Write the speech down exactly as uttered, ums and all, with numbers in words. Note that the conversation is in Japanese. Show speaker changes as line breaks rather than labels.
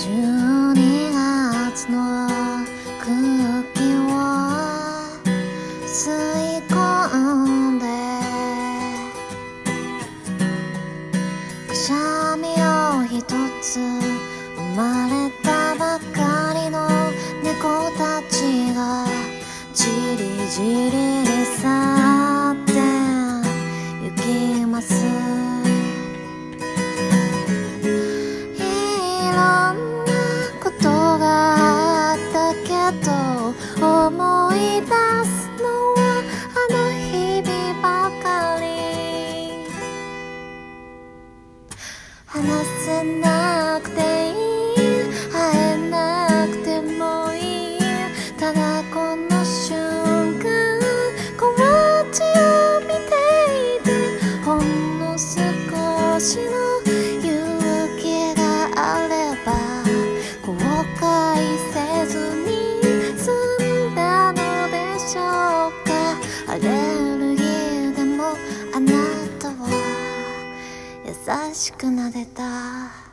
じゅうにがつの空気を吸い込んでくしゃみをひとつ生まれたばかりの猫たちがじりじりに去って行きます。いろんなことがあったけど思い出すのはあの日々ばかり。話せなくていい、会えなくてもいい、ただこの瞬間こっちを見ていて、ほんの少しの勇気があれば後悔せずに済んだのでしょうか。アレルギーでもあなたは優しく撫でた。